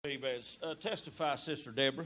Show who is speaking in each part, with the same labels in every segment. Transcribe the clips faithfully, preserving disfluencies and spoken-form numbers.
Speaker 1: Uh, testify, Sister Deborah.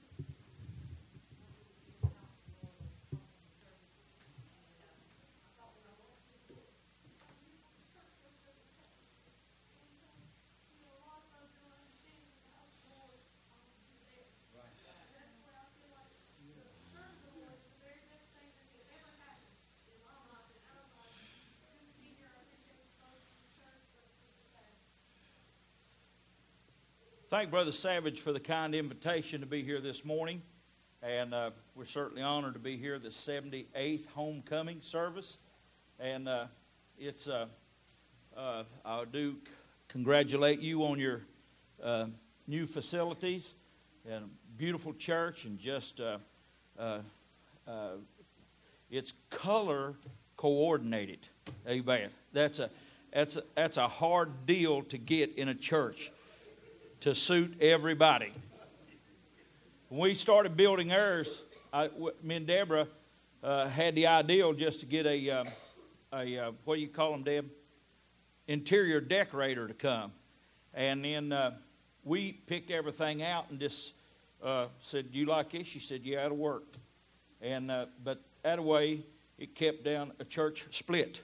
Speaker 1: Thank Brother Savage for the kind invitation to be here this morning. And uh, we're certainly honored to be here this seventy-eighth homecoming service. And uh, it's uh, uh, I do congratulate you on your uh, new facilities and beautiful church, and just uh, uh, uh, it's color coordinated. Amen. That's a that's a, that's a hard deal to get in a church, to suit everybody. When we started building ours, I, me and Deborah uh, had the ideal just to get a, uh, a uh, what do you call them, Deb? Interior decorator to come. And then uh, we picked everything out and just uh, said, "Do you like this?" She said, "Yeah, it'll work." And uh, but that way, it kept down a church split.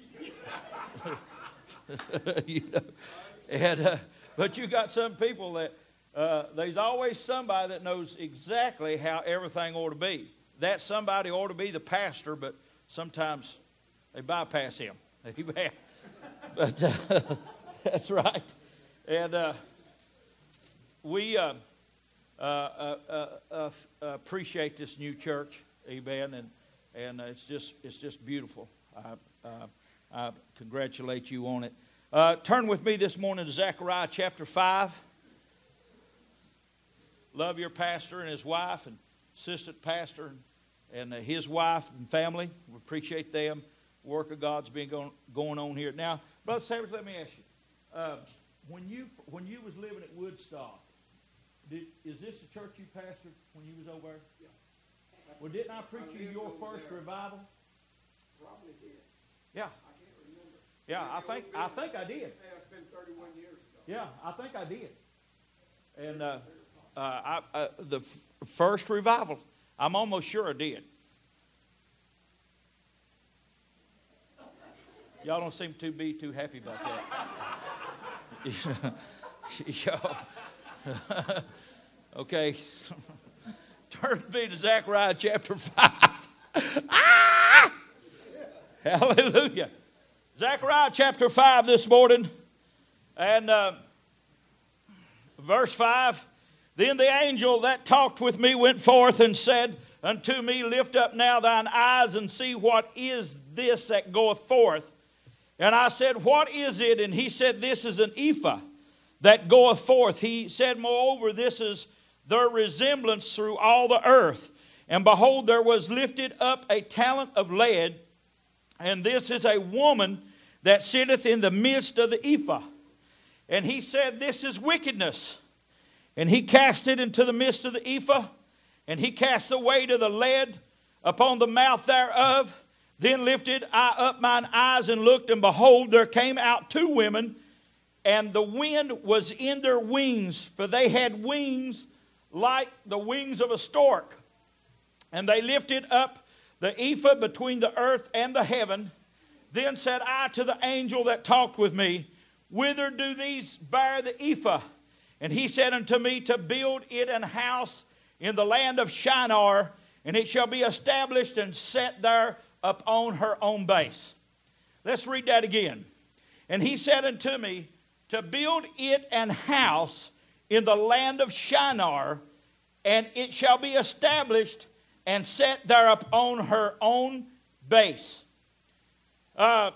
Speaker 1: you know, and. Uh, But you got some people that, uh, there's always somebody that knows exactly how everything ought to be. That somebody ought to be the pastor, but sometimes they bypass him. But uh, that's right. And uh, we uh, uh, uh, uh, uh, appreciate this new church, amen, and and it's just it's just beautiful. I, uh, I congratulate you on it. Uh, turn with me this morning to Zechariah chapter five. Love your pastor and his wife, and assistant pastor and, and uh, his wife and family. We appreciate them. The work of God's been going, going on here. Now, Brother Savage, let me ask you. Uh, when you when you was living at Woodstock, did, is this the church you pastored when you was over there?
Speaker 2: Yeah.
Speaker 1: Well, didn't I preach you your first
Speaker 2: there.
Speaker 1: revival?
Speaker 2: Probably did.
Speaker 1: Yeah.
Speaker 2: I can't remember.
Speaker 1: Yeah, I think I think I did.
Speaker 2: It's been thirty-one years ago.
Speaker 1: Yeah, I think I did. And uh, uh, I, uh, the f- first revival, I'm almost sure I did. Y'all don't seem to be too happy about that. Y'all. Okay. Turn to me to Zechariah chapter five. Ah! Hallelujah. Zechariah chapter five this morning, and uh, verse five. Then the angel that talked with me went forth and said unto me, Lift up now thine eyes and see what is this that goeth forth. And I said, What is it? And he said, This is an ephah that goeth forth. He said, Moreover, this is their resemblance through all the earth. And behold, there was lifted up a talent of lead, and this is a woman that sitteth in the midst of the ephah. And he said, This is wickedness. And he cast it into the midst of the ephah, and he cast the weight of the lead upon the mouth thereof. Then lifted I up mine eyes and looked, and behold, there came out two women, and the wind was in their wings, for they had wings like the wings of a stork. And they lifted up the ephah between the earth and the heaven. Then said I to the angel that talked with me, Whither do these bear the ephah? And he said unto me, To build it an house in the land of Shinar, and it shall be established and set there upon her own base. Let's read that again. And he said unto me, To build it an house in the land of Shinar, and it shall be established and set there upon her own base. Uh,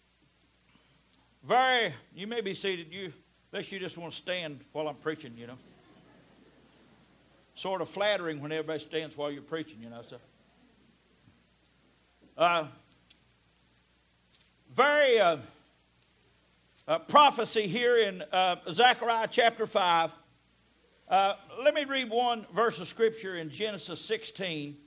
Speaker 1: very, you may be seated. You, unless you just want to stand while I'm preaching, you know. Sort of flattering when everybody stands while you're preaching, you know. So, uh, very uh, uh, prophecy here in uh, Zechariah chapter five. Uh, let me read one verse of scripture in Genesis sixteen.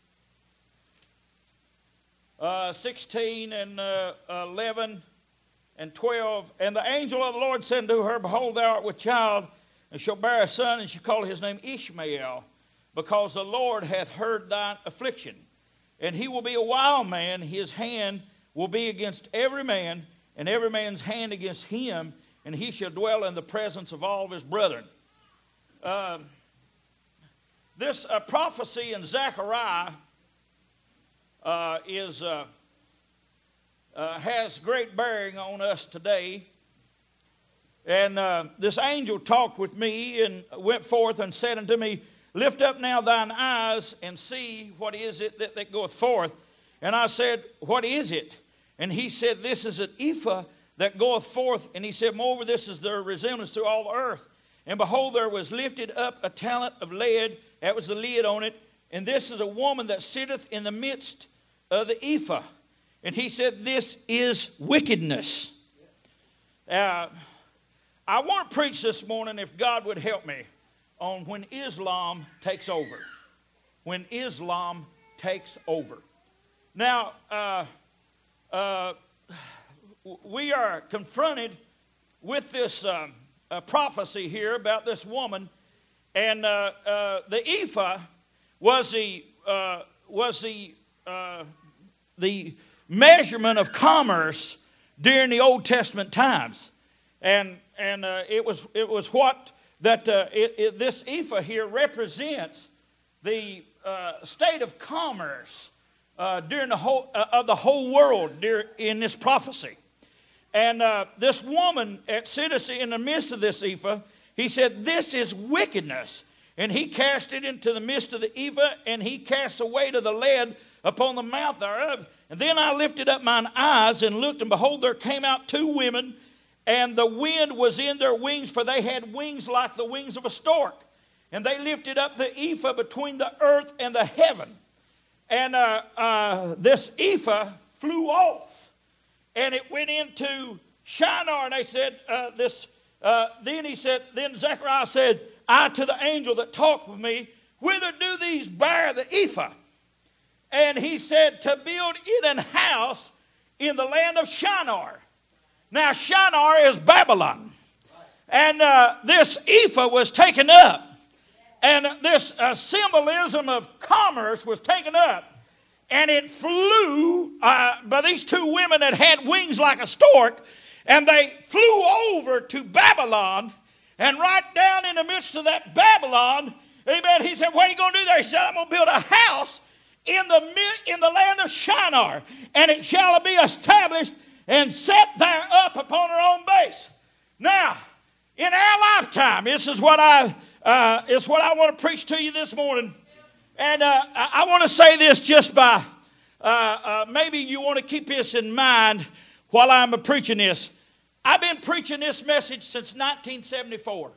Speaker 1: Uh, sixteen and uh, eleven and twelve. And the angel of the Lord said unto her, Behold, thou art with child, and shalt bear a son, and shall call his name Ishmael, because the Lord hath heard thine affliction. And he will be a wild man, his hand will be against every man, and every man's hand against him, and he shall dwell in the presence of all of his brethren. Uh, this uh, prophecy in Zechariah uh, is uh, uh, has great bearing on us today. And uh, this angel talked with me and went forth and said unto me, Lift up now thine eyes and see what is it that, that goeth forth. And I said, What is it? And he said, This is an ephah that goeth forth. And he said, Moreover, this is their resemblance through all the earth. And behold, there was lifted up a talent of lead. That was the lid on it. And this is a woman that sitteth in the midst of the ephah. And he said, This is wickedness. Uh, I want to preach this morning, if God would help me, on when Islam takes over. When Islam takes over. Now, uh, uh, we are confronted with this um, uh, prophecy here about this woman. And uh, uh, the ephah was the, uh, was the, uh, the measurement of commerce during the Old Testament times. And and uh, it was it was what that uh, it, it, this ephah here represents the uh, state of commerce uh, during the whole uh, of the whole world during, in this prophecy. And uh, this woman at sitteth in the midst of this ephah, he said, This is wickedness. And he cast it into the midst of the ephah, and he cast away to the lead upon the mouth thereof. And then I lifted up mine eyes and looked, and behold, there came out two women. And the wind was in their wings, for they had wings like the wings of a stork. And they lifted up the ephah between the earth and the heaven. And uh, uh, this ephah flew off. And it went into Shinar. And they said, uh, this. Uh, then he said, then Zechariah said, I to the angel that talked with me, Whither do these bear the ephah? And he said, To build it an house in the land of Shinar. Now, Shinar is Babylon. And uh, this ephah was taken up. And this uh, symbolism of commerce was taken up. And it flew uh, by these two women that had wings like a stork. And they flew over to Babylon. And right down in the midst of that Babylon, amen, he said, What are you going to do there? He said, I'm going to build a house in the, in the land of Shinar. And it shall be established and set there up upon her own base. Now, in our lifetime, this is what I uh, is what I want to preach to you this morning. And uh, I, I want to say this just by, uh, uh, maybe you want to keep this in mind while I'm preaching this. I've been preaching this message since nineteen seventy-four.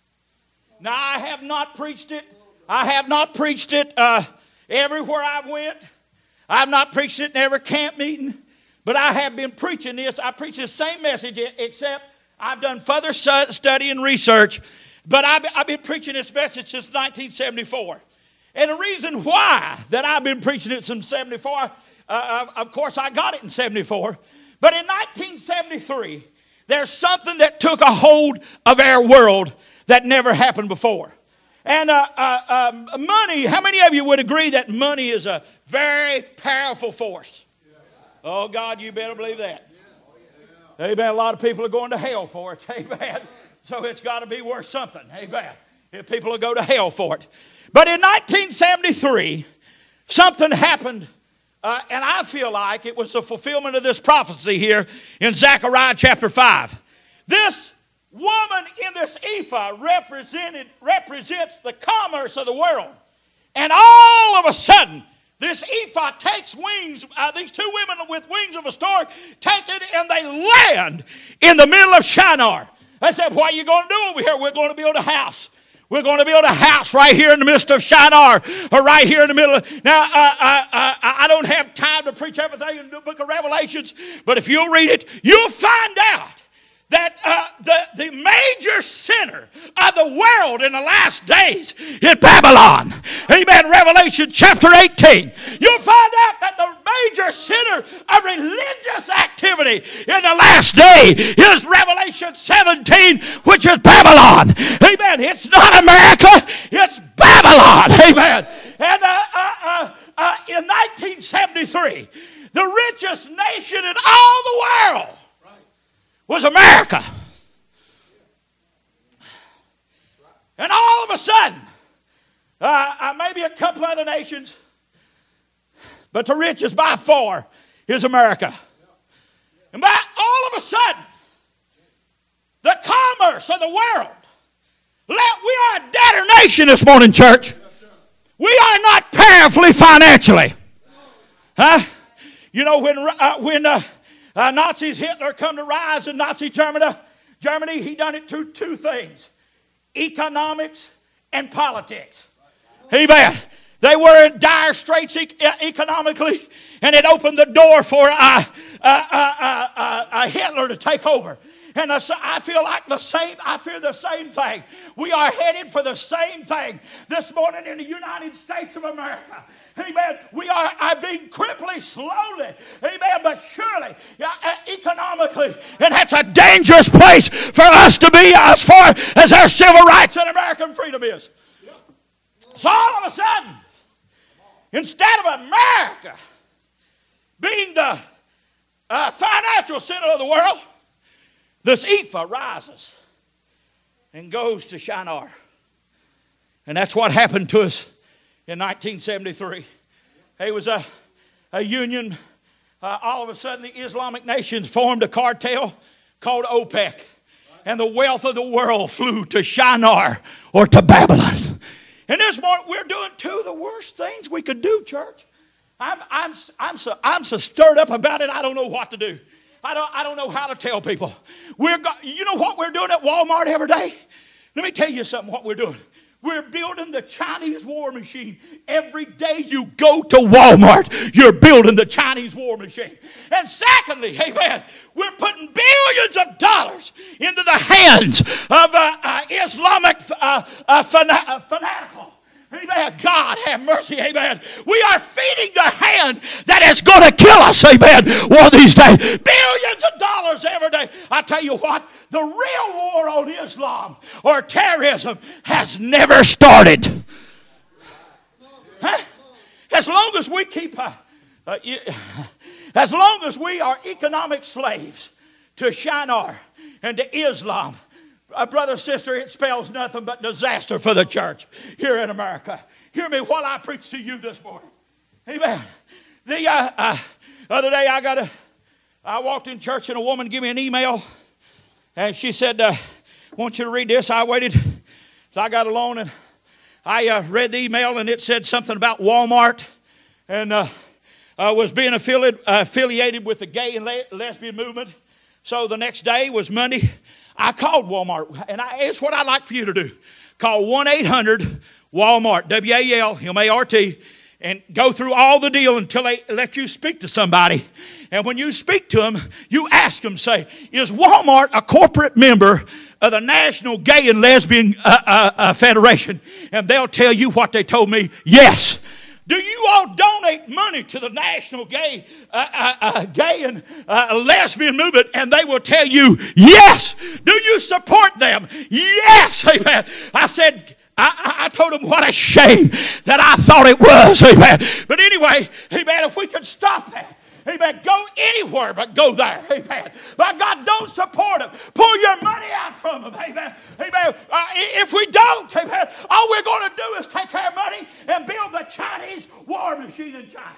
Speaker 1: Now, I have not preached it. I have not preached it uh, everywhere I went. I have not preached it in every camp meeting. But I have been preaching this. I preach the same message, except I've done further study and research. But I've, I've been preaching this message since nineteen seventy-four. And the reason why that I've been preaching it since seventy-four, uh, of course I got it in seventy-four. But in nineteen seventy-three, there's something that took a hold of our world that never happened before. And uh, uh, um, money, how many of you would agree that money is a very powerful force? Oh, God, you better believe that. Amen. A lot of people are going to hell for it. Amen. So it's got to be worth something. Amen. If people will go to hell for it. But in nineteen seventy-three, something happened. Uh, and I feel like it was the fulfillment of this prophecy here in Zechariah chapter five. This woman in this ephah represented, represents the commerce of the world. And all of a sudden, this ephah takes wings, uh, these two women with wings of a stork, take it and they land in the middle of Shinar. They said, What are you going to do over here? We're going to build a house. We're going to build a house right here in the midst of Shinar, or right here in the middle. Of, now, uh, uh, uh, I don't have time to preach everything in the book of Revelations, but if you'll read it, you'll find out that uh, the, the major center of the world in the last days is Babylon. Amen. Revelation chapter eighteen. You'll find out that the major center of religious activity in the last day is Revelation seventeen, which is Babylon. Amen. It's not America, it's Babylon. Amen. And uh, uh, uh, uh, in nineteen seventy-three, the richest nation in all the world was America. And all of a sudden, uh, uh, maybe a couple other nations, but the richest by far is America. And by all of a sudden, the commerce of the world, let, we are a debtor nation this morning, church. We are not powerfully financially. Huh? You know, when, uh, when uh, uh, Nazis, Hitler come to rise in Nazi Germany, Germany, he done it through two things. Economics and politics. Amen. They were in dire straits e- economically, and it opened the door for uh, uh, uh, uh, uh, Hitler to take over. And I feel like the same, I fear the same thing. We are headed for the same thing this morning in the United States of America. Amen. We are, are being crippled slowly. Amen. But surely, uh, economically, and that's a dangerous place for us to be as far as our civil rights and American freedom is. So all of a sudden, instead of America being the uh, financial center of the world, this I F A rises and goes to Shinar. And that's what happened to us in nineteen seventy-three. It was a, a union. Uh, all of a sudden, the Islamic nations formed a cartel called OPEC. And the wealth of the world flew to Shinar or to Babylon. And this morning, we're doing two of the worst things we could do, church. I'm, I'm, I'm, so, I'm so stirred up about it, I don't know what to do. I don't, I don't know how to tell people. We're go, you know what we're doing at Walmart every day? Let me tell you something what we're doing. We're building the Chinese war machine. Every day you go to Walmart, you're building the Chinese war machine. And secondly, amen, we're putting billions of dollars into the hands of uh, uh, Islamic uh, uh, fana- uh, fanatical. Amen. God have mercy. Amen. We are feeding the hand that is going to kill us. Amen. One of these days. Billions of dollars every day. I tell you what, the real war on Islam or terrorism has never started. Huh? As long as we keep, uh, uh, as long as we are economic slaves to Shinar and to Islam, Uh, brother, sister, it spells nothing but disaster for the church here in America. Hear me while I preach to you this morning. Amen. The uh, uh, other day I got a, I walked in church and a woman gave me an email, and she said, uh, "I want you to read this." I waited, so I got alone and I uh, read the email, and it said something about Walmart and uh, uh, was being affiliated, uh, affiliated with the gay and le- lesbian movement. So the next day was Monday. I called Walmart, and I, it's what I'd like for you to do. Call one eight hundred Walmart, W A L M A R T, and go through all the deal until they let you speak to somebody. And when you speak to them, you ask them, say, is Walmart a corporate member of the National Gay and Lesbian uh, uh, uh, Federation? And they'll tell you what they told me, yes. Do you all donate money to the National Gay, uh, uh, uh, gay and uh, Lesbian movement? And they will tell you, yes. Do you support them? Yes. Amen. I said, I, I told them what a shame that I thought it was. Amen. But anyway, amen, if we could stop that. Amen. Go anywhere but go there. Amen. But God, don't support them. Pull your money out from them. Amen. Amen. Uh, if we don't, amen, all we're going to do is take our money and build the Chinese war machine in China.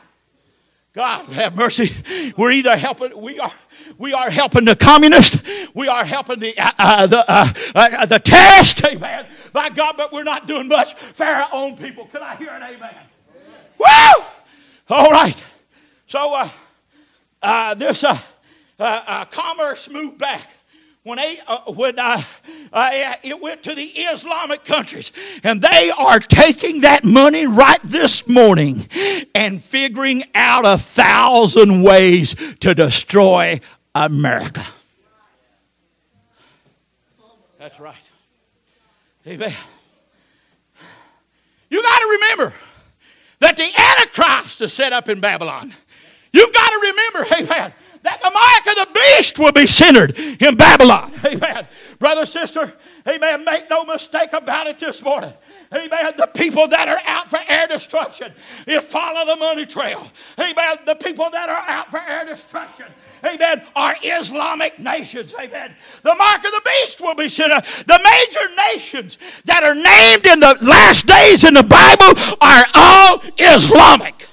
Speaker 1: God have mercy. We're either helping, we are, we are helping the communists, we are helping the uh, uh, the uh, uh, the terrorists. Amen. By God, but we're not doing much for our own people. Can I hear an amen? Amen. Woo! All right. So. Uh, Uh, this uh, uh, uh, commerce moved back when, they, uh, when uh, uh, it went to the Islamic countries, and they are taking that money right this morning and figuring out a thousand ways to destroy America. That's right. Amen. You got to remember that the Antichrist is set up in Babylon. You've got to remember, amen, that the mark of the beast will be centered in Babylon. Amen. Brother, sister, amen, make no mistake about it this morning. Amen. The people that are out for air destruction, if follow the money trail. Amen. The people that are out for air destruction, amen, are Islamic nations. Amen. The mark of the beast will be centered. The major nations that are named in the last days in the Bible are all Islamic.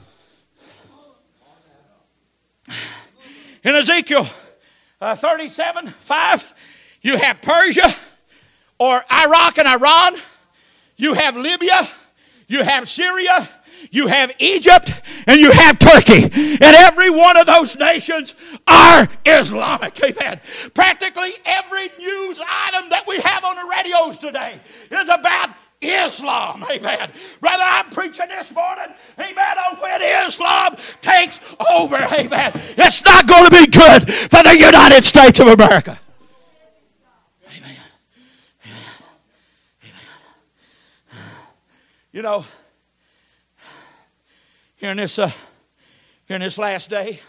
Speaker 1: In Ezekiel uh, thirty-seven, five, you have Persia or Iraq and Iran. You have Libya. You have Syria. You have Egypt. And you have Turkey. And every one of those nations are Islamic. Amen. Practically every news item that we have on the radios today is about Islam. Amen. Brother, I'm preaching this morning. Amen. Oh, when Islam takes over. Amen. It's not going to be good for the United States of America. Amen. Amen. Amen. You know, here in this, uh, here in this last day,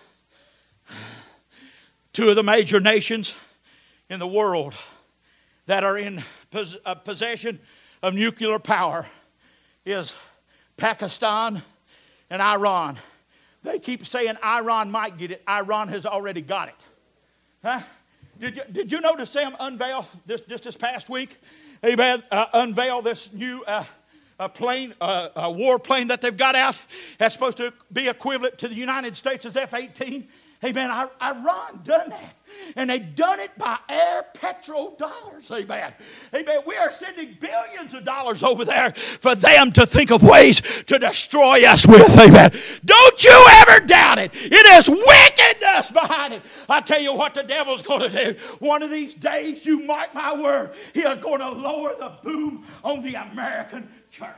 Speaker 1: two of the major nations in the world that are in pos- uh, possession of nuclear power is Pakistan and Iran. They keep saying Iran might get it. Iran has already got it. Huh? Did you, did you notice them unveil this just this past week? Amen. Uh, unveil this new uh, a plane, uh, a war plane that they've got out that's supposed to be equivalent to the United States' F eighteen. Amen. Iran done that. And they done it by air petrol dollars. Amen. Amen. We are sending billions of dollars over there for them to think of ways to destroy us with. Amen. Don't you ever doubt it. It is wickedness behind it. I tell you what the devil's going to do. One of these days, you mark my word, he is going to lower the boom on the American church.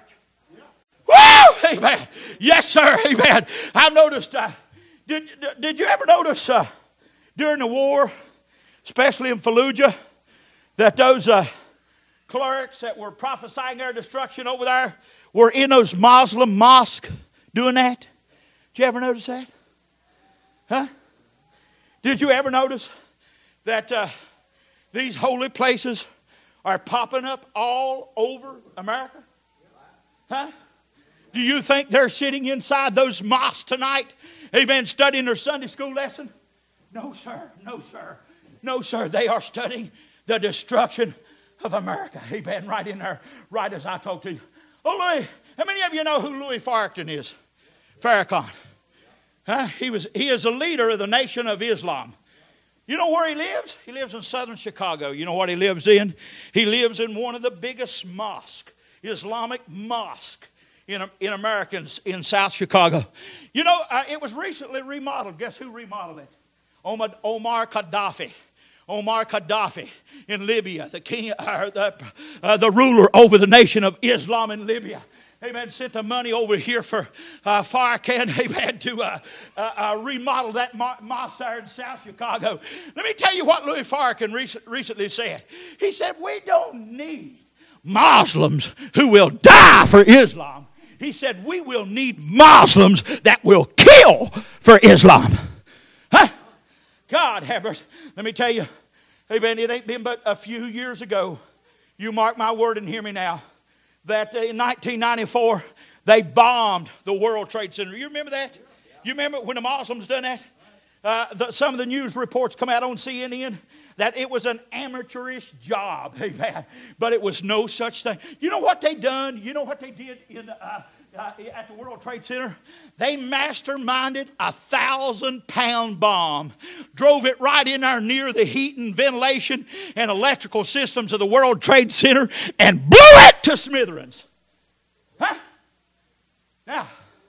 Speaker 1: Woo! Amen. Yes, sir. Amen. I've noticed, uh, did, did you ever notice uh, during the war, especially in Fallujah, that those uh, clerics that were prophesying their destruction over there were in those Muslim mosques doing that? Did you ever notice that? Huh? Did you ever notice that uh, these holy places are popping up all over America? Huh? Do you think they're sitting inside those mosques tonight, amen, studying their Sunday school lesson? No, sir. No, sir. No, sir. They are studying the destruction of America. Amen. Right in there, right as I talk to you. Oh, Louis, how many of you know who Louis Farrakhan is? Farrakhan. Huh? He was. He is a leader of the Nation of Islam. You know where he lives? He lives in southern Chicago. You know what he lives in? He lives in one of the biggest mosques, Islamic mosque in, in Americans in South Chicago. You know, uh, it was recently remodeled. Guess who remodeled it? Omar, Omar Gaddafi. Omar Gaddafi in Libya, the king, uh, the, uh, the ruler over the nation of Islam in Libya. Amen. Sent the money over here for uh, Farrakhan, amen, to uh, uh, uh, remodel that mosque there in South Chicago. Let me tell you what Louis Farrakhan rec- recently said. He said, we don't need Muslims who will die for Islam. He said, we will need Muslims that will kill for Islam. Huh? God have mercy. Let me tell you, amen, it ain't been but a few years ago, you mark my word and hear me now, that in nineteen ninety-four, they bombed the World Trade Center. You remember that? You remember when the Muslims done that? Uh, the, some of the news reports come out on C N N that it was an amateurish job, amen. But it was no such thing. You know what they done? You know what they did in uh, uh, at the World Trade Center? They masterminded a thousand pound bomb, drove it right in there near the heat and ventilation and electrical systems of the World Trade Center and blew it to smithereens. Huh? Now,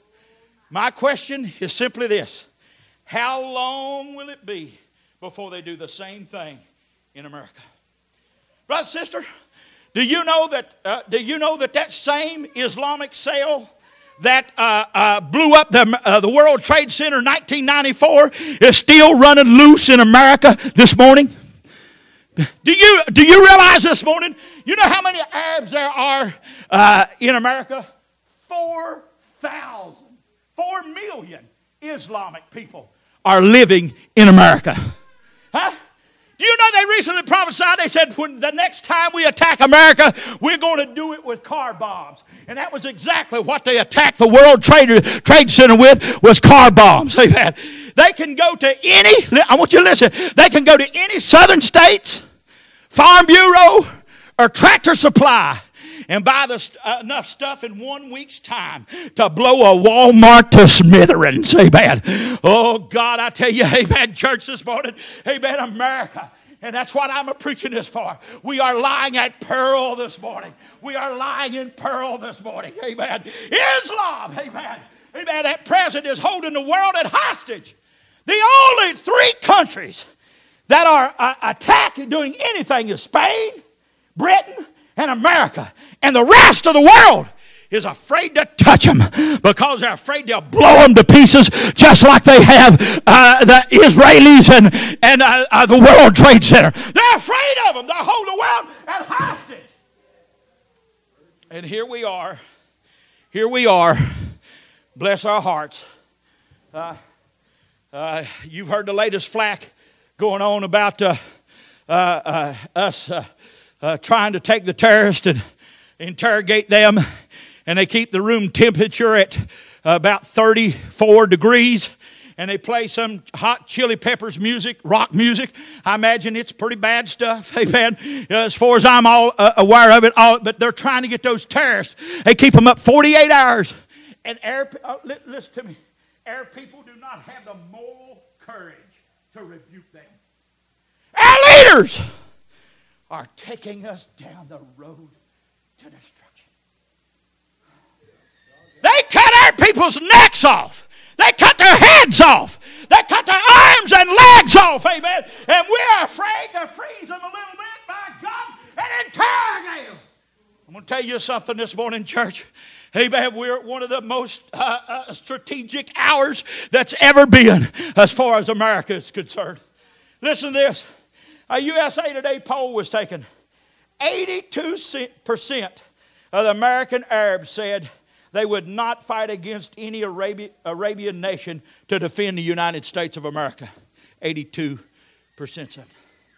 Speaker 1: my question is simply this. How long will it be before they do the same thing in America? Brother, sister, do you know that, uh, do you know that that same Islamic cell that uh, uh, blew up the, uh, the World Trade Center in nineteen ninety-four is still running loose in America this morning? Do you, do you realize this morning, you know how many Arabs there are uh, in America? Four thousand. Four million Islamic people are living in America. Huh? Do you know they recently prophesied? They said when the next time we attack America, we're going to do it with car bombs. And that was exactly what they attacked the World Trade, Trade Center with, was car bombs. Amen. They can go to any, I want you to listen, they can go to any southern states, Farm Bureau, or Tractor Supply, and buy the, uh, enough stuff in one week's time to blow a Walmart to smithereens. Amen. Oh, God, I tell you, amen, church this morning, amen, America. And that's what I'm preaching this for. We are lying at peril this morning. We are lying in peril this morning. Amen. Islam, amen. Amen. That president is holding the world at hostage. The only three countries that are uh, attacking, doing anything is Spain, Britain, and America. And the rest of the world is afraid to touch them because they're afraid they'll blow them to pieces just like they have uh, the Israelis and, and uh, uh, the World Trade Center. They're afraid of them. They hold the world at hostage. And here we are. Here we are. Bless our hearts. Uh, uh, you've heard the latest flack going on about uh, uh, uh, us uh, uh, trying to take the terrorists and interrogate them. And they keep the room temperature at about thirty-four degrees. And they play some Hot Chili Peppers music, rock music. I imagine it's pretty bad stuff. Amen. As far as I'm all uh, aware of it, all, but they're trying to get those terrorists. They keep them up forty-eight hours. And Arab, uh, listen to me. Arab people do not have the moral courage to rebuke them. Our leaders are taking us down the road to destruction. They cut our people's necks off. They cut their heads off. They cut their arms and legs off, amen. And we're afraid to freeze them a little bit, by God, and interrogate them. I'm going to tell you something this morning, church. Amen. We're at one of the most uh, uh, strategic hours that's ever been as far as America is concerned. Listen to this. A U S A Today poll was taken. eighty-two percent of the American Arabs said they would not fight against any Arabian, Arabian nation to defend the United States of America. eighty-two percent of them.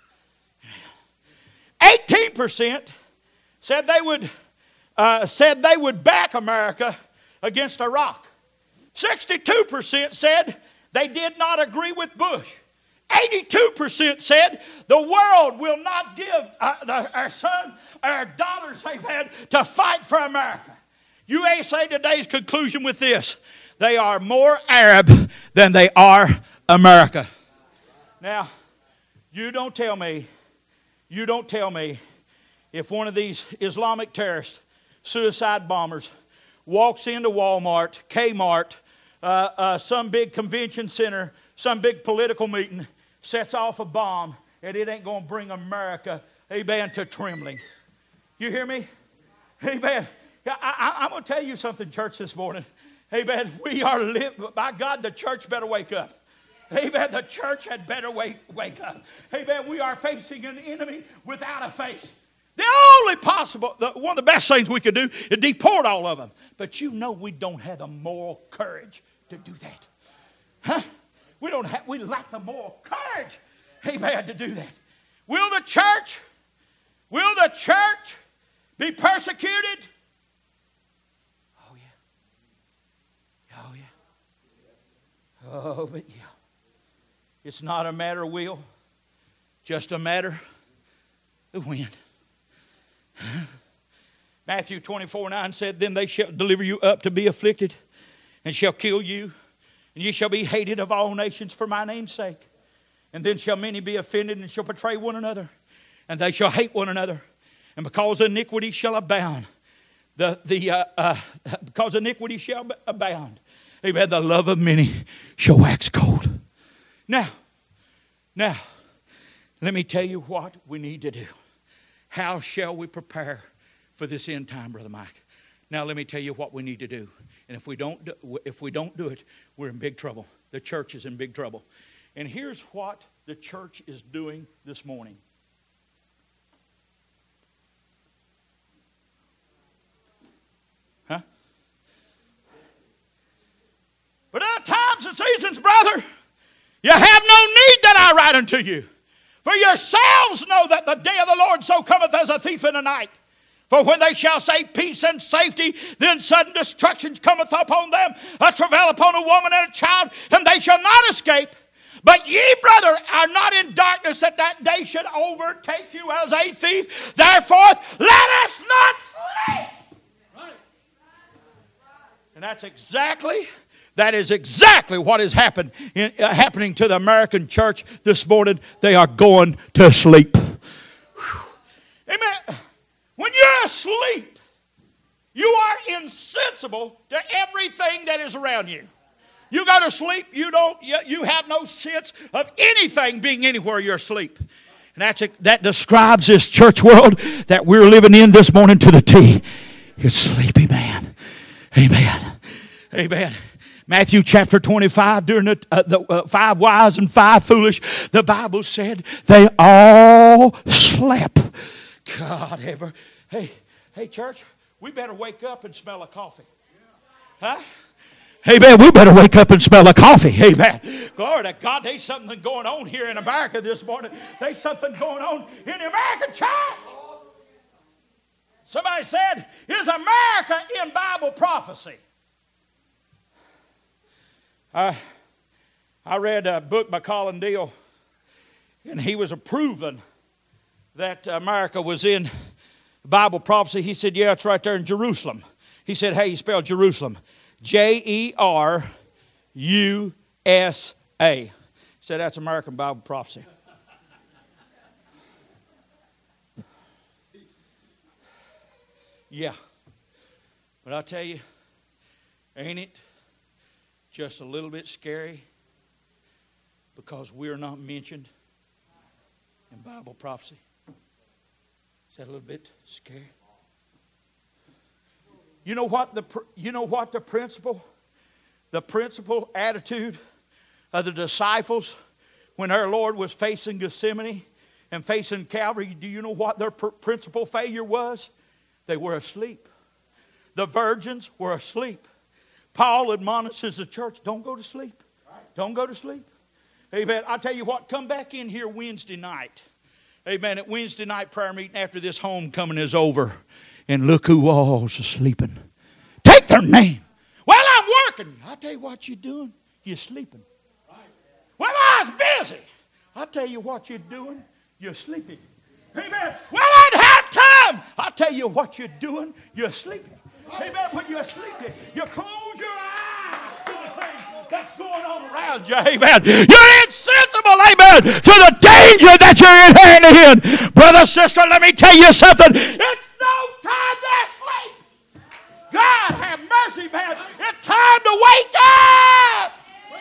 Speaker 1: eighteen percent said they would uh, said they would back America against Iraq. sixty-two percent said they did not agree with Bush. eighty-two percent said the world will not give uh, the, our son, our daughters, amen, to fight for America. U S A Today's conclusion with this: they are more Arab than they are America. Now, you don't tell me, you don't tell me if one of these Islamic terrorists, suicide bombers, walks into Walmart, Kmart, uh, uh, some big convention center, some big political meeting, sets off a bomb, and it ain't going to bring America, amen, to trembling. You hear me? Amen. I, I, I'm going to tell you something, church, this morning. Amen. We are living, by God, the church better wake up. Amen. The church had better wake, wake up. Amen. We are facing an enemy without a face. The only possible, the, one of the best things we could do is deport all of them. But you know we don't have the moral courage to do that. Huh? We don't have, we lack the moral courage, amen, to do that. Will the church, will the church be persecuted? Oh, yeah. Oh, yeah. Oh, but yeah. It's not a matter of will, just a matter of when. Matthew twenty-four nine said, then they shall deliver you up to be afflicted and shall kill you. And ye shall be hated of all nations for my name's sake. And then shall many be offended and shall betray one another. And they shall hate one another. And because iniquity shall abound, the, the, uh, uh, because iniquity shall abound, amen, the love of many shall wax cold. Now, now, let me tell you what we need to do. How shall we prepare for this end time, Brother Mike? Now, let me tell you what we need to do. And if we don't do, if we don't do it, we're in big trouble. The church is in big trouble. And here's what the church is doing this morning. Huh? But there are times times and seasons, brother, you have no need that I write unto you. For yourselves know that the day of the Lord so cometh as a thief in the night. For when they shall say peace and safety, then sudden destruction cometh upon them, a travail upon a woman and a child, and they shall not escape. But ye, brother, are not in darkness, that that day should overtake you as a thief. Therefore, let us not sleep. Right. And that's exactly, that is exactly what is happen, in, uh, happening to the American church this morning. They are going to sleep. Whew. Amen. When you're asleep, you are insensible to everything that is around you. You go to sleep, you don't. You, you have no sense of anything being anywhere you're asleep. And that's a, that describes this church world that we're living in this morning to the T. It's sleepy, man. Amen. Amen. Matthew chapter twenty-five, during the, uh, the uh, five wise and five foolish, the Bible said they all slept. God ever. Hey, hey, church, we better wake up and smell a coffee. Huh? Amen. We better wake up and smell a coffee. Amen. Glory to God. There's something going on here in America this morning. There's something going on in the American church. Somebody said, is America in Bible prophecy? I, I read a book by Colin Deal, and he was approving that America was in Bible prophecy. He said, yeah, it's right there in Jerusalem. He said, hey, you spell Jerusalem. J E R U S A. He said, that's American Bible prophecy. Yeah. But I'll tell you, ain't it just a little bit scary because we're not mentioned in Bible prophecy? Is that a little bit scary? You know what the you know what the principle, the principal attitude of the disciples when our Lord was facing Gethsemane and facing Calvary? Do you know what their pr- principal failure was? They were asleep. The virgins were asleep. Paul admonishes the church, don't go to sleep. Don't go to sleep. Amen. I tell you what, come back in here Wednesday night. Amen. At Wednesday night prayer meeting after this homecoming is over. And look who all's sleeping. Take their name. Well, I'm working. I'll tell you what you're doing. You're sleeping. Well, I was busy. I'll tell you what you're doing. You're sleeping. Amen. Well, I didn't have time. I'll tell you what you're doing. You're sleeping. Amen. When you're sleeping, you close your eyes to the things that's going on around you. Amen. You're insensible, amen, to the danger that you're inheriting in. Brother, sister, let me tell you something. It's no time to sleep. God have mercy, man. It's time to wake up.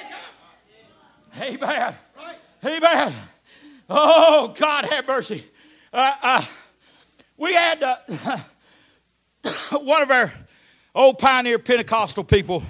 Speaker 1: Amen. Amen. Oh, God have mercy. Uh, uh, we had uh, one of our old pioneer Pentecostal people,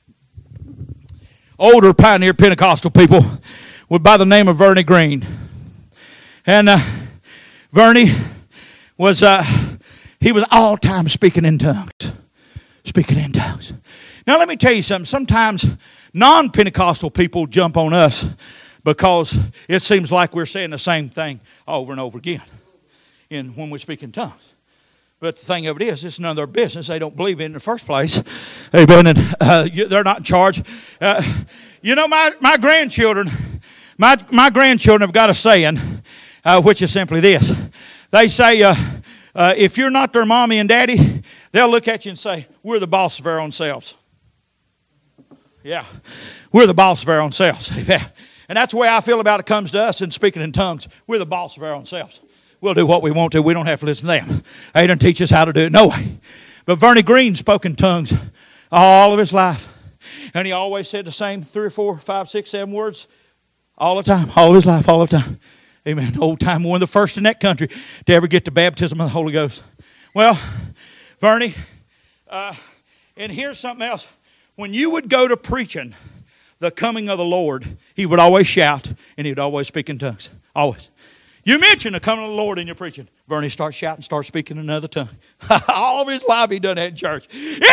Speaker 1: older pioneer Pentecostal people, by the name of Vernie Green. And uh, Vernie was, uh, he was all time speaking in tongues. Speaking in tongues. Now let me tell you something. Sometimes non-Pentecostal people jump on us because it seems like we're saying the same thing over and over again in when we speak in tongues. But the thing of it is, it's none of their business. They don't believe it in the first place. Amen. And uh, they're not in charge. Uh, you know, my, my grandchildren, my, my grandchildren have got a saying, uh, which is simply this. They say, uh, uh, if you're not their mommy and daddy, they'll look at you and say, we're the boss of our own selves. Yeah, we're the boss of our own selves. Yeah. And that's the way I feel about it comes to us in speaking in tongues. We're the boss of our own selves. We'll do what we want to. We don't have to listen to them. They don't teach us how to do it. No way. But Vernie Green spoke in tongues all of his life. And he always said the same three or four, five, six, seven words all the time. All of his life, all the time. Amen. Old time, one of the first in that country to ever get the baptism of the Holy Ghost. Well, Vernie, uh, and here's something else. When you would go to preaching the coming of the Lord, he would always shout and he would always speak in tongues. Always. You mention the coming of the Lord in your preaching. Vernie starts shouting, starts speaking in another tongue. All of his life he done that in church. Anybody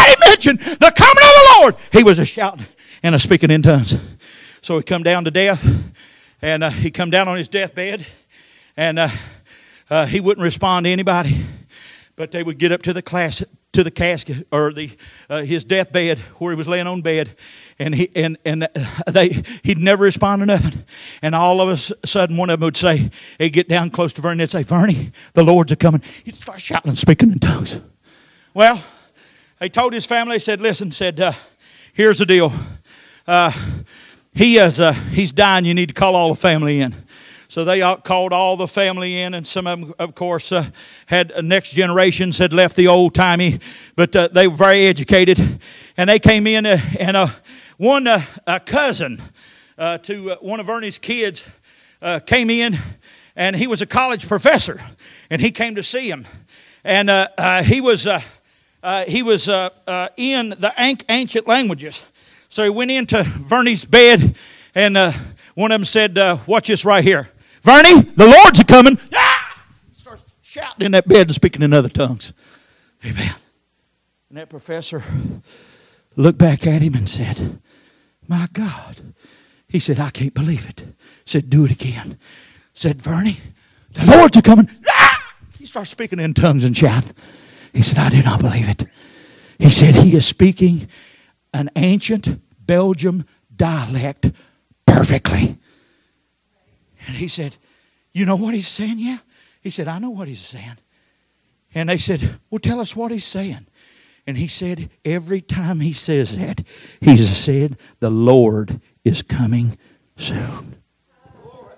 Speaker 1: he mentioned the coming of the Lord, he was a shouting and a speaking in tongues. So he come down to death, and uh, he come down on his deathbed, and uh, uh, he wouldn't respond to anybody, but they would get up to the class to the casket or the uh, his deathbed where he was laying on bed, and he and and they he'd never respond to nothing. And all of a sudden, one of them would say, he'd get down close to Vernie, and they'd say, "Vernie, the Lord's a coming." He'd start shouting and speaking in tongues. Well, they told his family, they said, "Listen," said, uh, "here's the deal. Uh, he is uh, he's dying. You need to call all the family in." So they all called all the family in, and some of them, of course, uh, had uh, next generations had left the old timey, but uh, they were very educated, and they came in, uh, and uh, one uh, a cousin uh, to uh, one of Ernie's kids uh, came in, and he was a college professor, and he came to see him, and uh, uh, he was uh, uh, he was uh, uh, in the ancient languages, so he went into Vernie's bed, and uh, one of them said, uh, "Watch this right here. Vernie, the Lord's a coming." Ah! Starts shouting in that bed and speaking in other tongues. Amen. And that professor looked back at him and said, "My God." He said, "I can't believe it." Said, "Do it again." Said, "Vernie, the Lord's a coming." Ah! He starts speaking in tongues and shouting. He said, "I do not believe it." He said, "He is speaking an ancient Belgium dialect perfectly." And he said, "You know what he's saying?" "Yeah." He said, "I know what he's saying." And they said, "Well, tell us what he's saying." And he said, every time he says that, he's said, "The Lord is coming soon." Glory.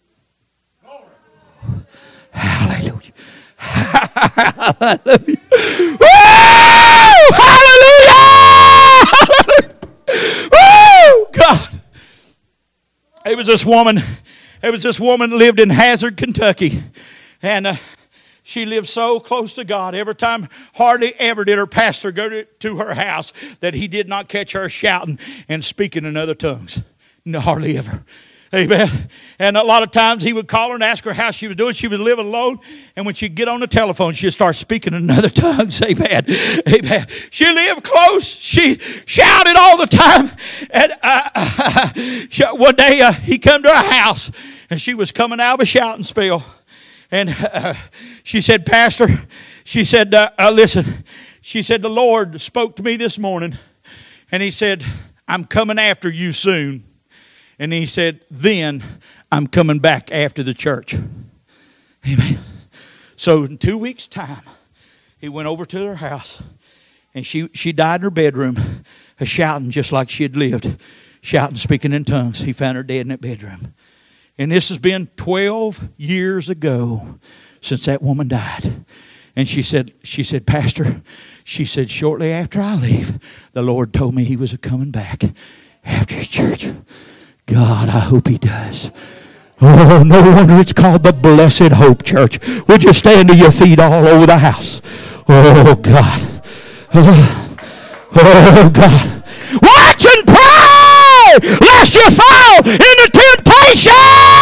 Speaker 1: Glory. Hallelujah. Hallelujah. Woo! Hallelujah! Woo! God. It was this woman. It was this woman lived in Hazard, Kentucky, and uh, she lived so close to God. Every time, hardly ever did her pastor go to, to her house that he did not catch her shouting and speaking in other tongues. No, hardly ever. Amen. And a lot of times he would call her and ask her how she was doing. She was living alone, and when she'd get on the telephone, she'd start speaking in other tongues. Amen. Amen. She lived close. She shouted all the time. And uh, one day uh, he come to her house, and she was coming out of a shouting spell. And uh, she said, "Pastor," she said, uh, uh, "listen," she said, "the Lord spoke to me this morning, and he said, I'm coming after you soon. And he said, then I'm coming back after the church." Amen. So in two weeks' time, he went over to her house, and she, she died in her bedroom, shouting just like she had lived, shouting, speaking in tongues. He found her dead in that bedroom. And this has been twelve years ago since that woman died. And she said, she said, "Pastor," she said, "shortly after I leave, the Lord told me he was coming back after his church." God, I hope he does. Oh, no wonder it's called the Blessed Hope Church. Would you stand to your feet all over the house? Oh, God. Oh, oh God. Watch and pray lest you fall into temptation.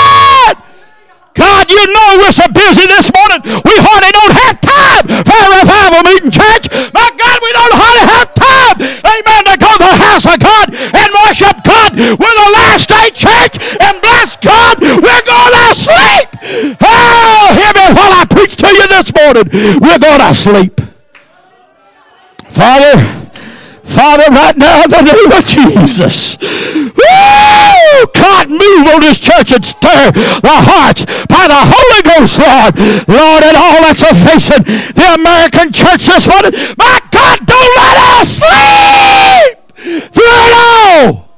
Speaker 1: God, you know we're so busy this morning. We hardly don't have time for a revival meeting, church. My God, we don't hardly have time, amen, to go to the house of God and worship God. We're the last day church, and bless God, we're going to sleep. Oh, hear me while I preach to you this morning. We're going to sleep. Father, Father, right now in the name of Jesus, woo! God, move on this church and stir the hearts by the Holy Ghost, Lord. Lord, and all that's facing the American church this morning. My God, don't let us sleep through it all.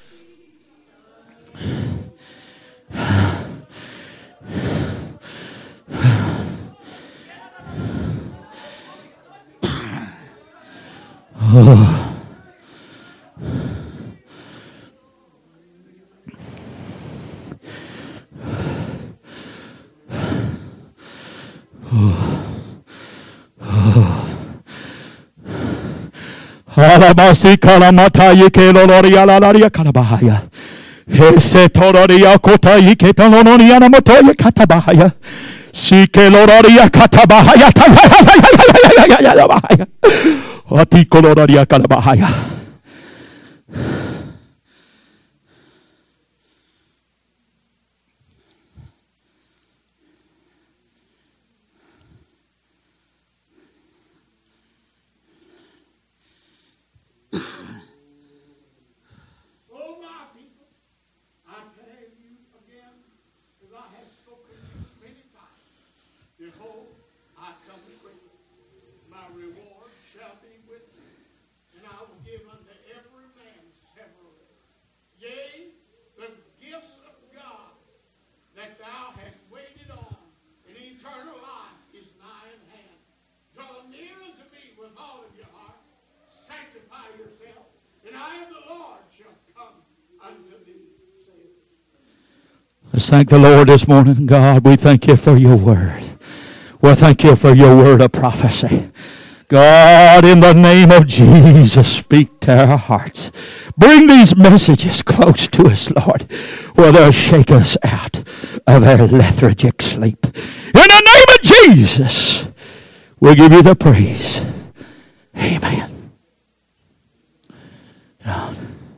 Speaker 1: Oh. Alabasi kalamata yike loloria lalaria kalabahaya. Hese tororia kota yike toloria namotoya katabahaya. Sike loloria katabahaya. Let's thank the Lord this morning. God, we thank you for your word. We thank you for your word of prophecy. God, in the name of Jesus, speak to our hearts. Bring these messages close to us, Lord, where they'll shake us out of our lethargic sleep. In the name of Jesus, we'll give you the praise. Amen. God.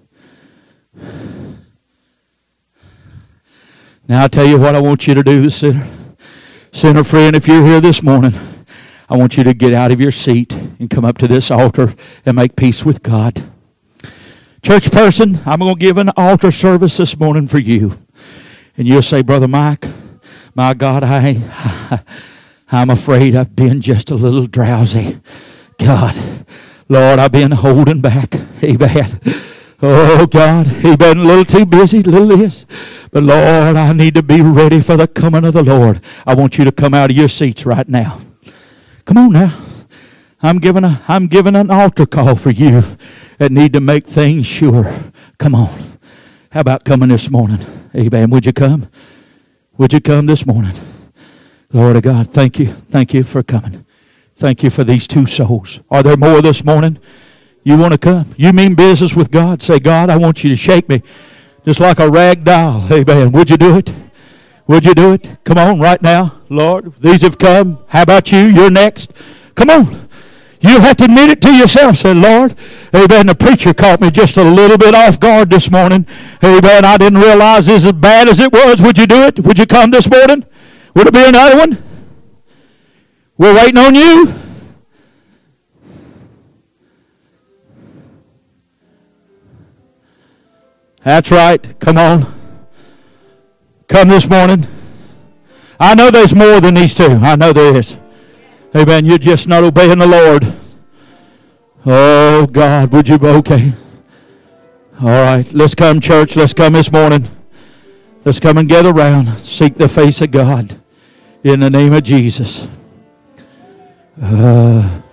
Speaker 1: Now I'll tell you what I want you to do, sinner. Sinner friend, if you're here this morning, I want you to get out of your seat and come up to this altar and make peace with God. Church person, I'm going to give an altar service this morning for you. And you'll say, Brother Mike, my God, I, I'm afraid I've been just a little drowsy. God, Lord, I've been holding back. Amen. Oh, God, he been a little too busy, little this. But, Lord, I need to be ready for the coming of the Lord. I want you to come out of your seats right now. Come on now. I'm giving a, I'm giving an altar call for you that need to make things sure. Come on. How about coming this morning? Amen. Would you come? Would you come this morning? Lord of God, thank you. Thank you for coming. Thank you for these two souls. Are there more this morning? You want to come? You mean business with God? Say, God, I want you to shake me just like a rag doll. Amen. Would you do it? Would you do it? Come on right now. Lord, these have come. How about you? You're next. Come on. You have to admit it to yourself. Say, Lord, amen, the preacher caught me just a little bit off guard this morning. Amen, I didn't realize this as bad as it was. Would you do it? Would you come this morning? Would it be another one? We're waiting on you. That's right. Come on. Come this morning. I know there's more than these two. I know there is. Amen. You're just not obeying the Lord. Oh, God, would you be okay? All right. Let's come, church. Let's come this morning. Let's come and gather around. Seek the face of God in the name of Jesus. Uh...